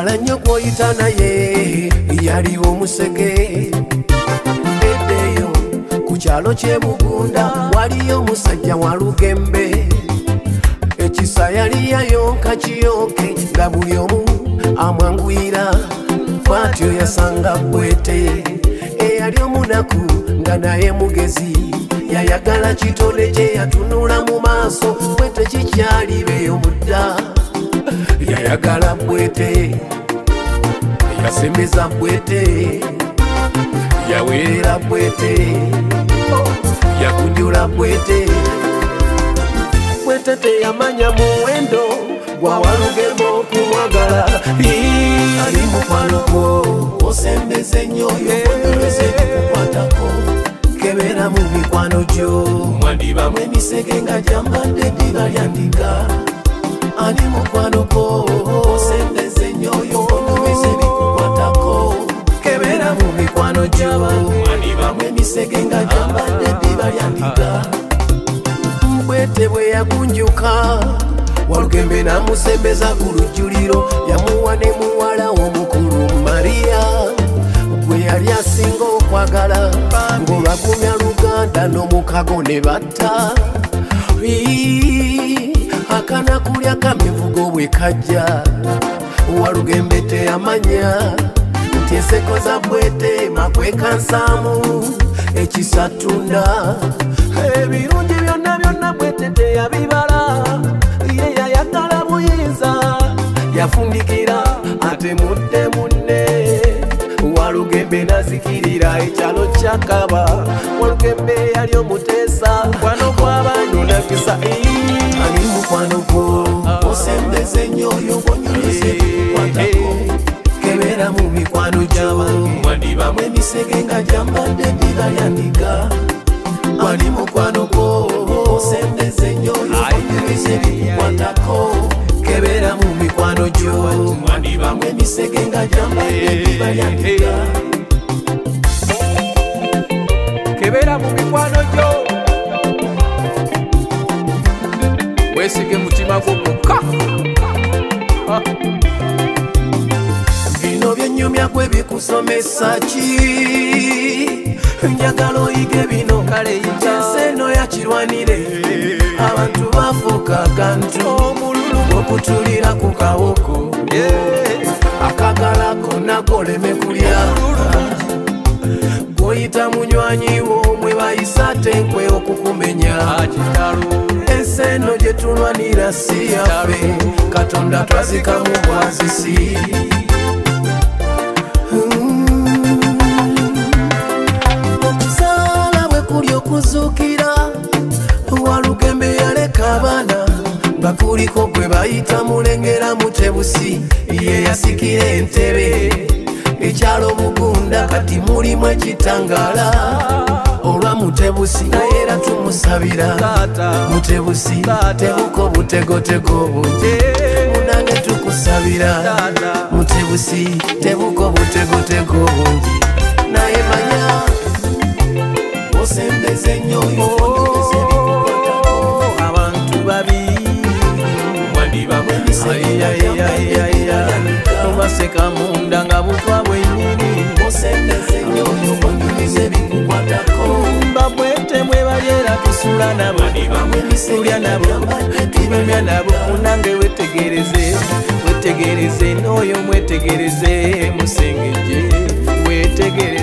Wala nnyo kwoyita naye yali omusege. Eddeyo ku kyalo ky'e Bugunda waliyo omusajja wa Lugembe. Ekisa yali yayonka kiyoke nga buli omu amwanguyira. Bw'atyo yasanga Bwete eyali omunaku nga naye mugezi. Yayagala kitole kye yatunula mu maaso. Bwete kikyali beeyo mudda. Yayagala Bwete, yasemeza Bwete, yaweerera Bwete, yakunjula Bwete. Bwete teyamanya muwendo gwa Walugembe okumwagala. Ali mukwano gwo osembeze nnyo yoonyoleze kukwatako. Kebera mu mikwano gyo mwandibamu emisege nga gyambadde eddiba lya ndiga. Ali mukwano gwo osembeze nnyo yoonyoleze bikukwatako. Kebera mu mikwano gyo mwandibamu emisege nga gyambadde eddiba lya ndiga. Bwete bwe yagunjuka Walugembe n'amusembeza ku lujjuliro. Yamuwa ne muwala omukulu Maria gwe yali asinga okwagala. Ng'olwagumya Luganda n'omukago ne batta. Akanakulya kamivugo bwe kajja Walugembe teyamanya nti enseko za Bwete makweka nsaamu ekisatunda. Ebirungi byonna byonna Bwete teyabibala. Ye yayagala buyinza yafundikira ate mudde munne. Walugembe nazikirira ekyalo kyakaba. Walugembe yali omuteesa mukwano gw'abantu nakisa. Ali mukwano gwo osembeze nnyo yoonyoleze kukwatako. Kebera mu mikwano gyo mwandibamu emisege nga gyambadde eddiba lya ndiga. Ali mukwano gwo osembeze nnyo yoonyoleze kukwatako. Kebera mu mikwano gyo mwandibamu emisege nga gyambadde eddiba lya ndiga. Kebera mu mikwano gyo weesige mutima gwo gwokka. Bino byennyumya gwe bikusomesa ki? Njagala oyige bino kale yita. Ensi eno yakirwanire abantu bafuuka akantu. Omululu okutulira ku kawoko akagala konna goleme kulya. Gwoyita munywanyi wo mwe bayisa tenkwe okukumenya. Ensi eno gye tulwanira si yaffe. Katonda twazika mu bwazisi. Okuzaala bwe kuli okuzuukira. Walugembe yaleka abaana nga kuliko gwe bayita Mulengera Mutebusi. Ye yasikira entebe ekyalo Bugunda kati mulimu ekitangala olwa Mutebusi. Naye era tumusabira Mutebusi tebuko butegotego bungi. Munange tukusabira Mutebusi tebuko butegotego bungi. Naye manya osembeze nnyo yoonyoleze bikukwatako. Abantu babi mwandibamu emisege nga gyambadde eddiba lya ndiga. Obaseka munda nga butwa bwennyini. Osembeze nnyo yoonyoleze bikukwatako. Bwete mwe balyera tusula nabo tulya nabo tunyumya nabo. Munange wetegereze n'oyo mwetegereze musengejje wetegereze.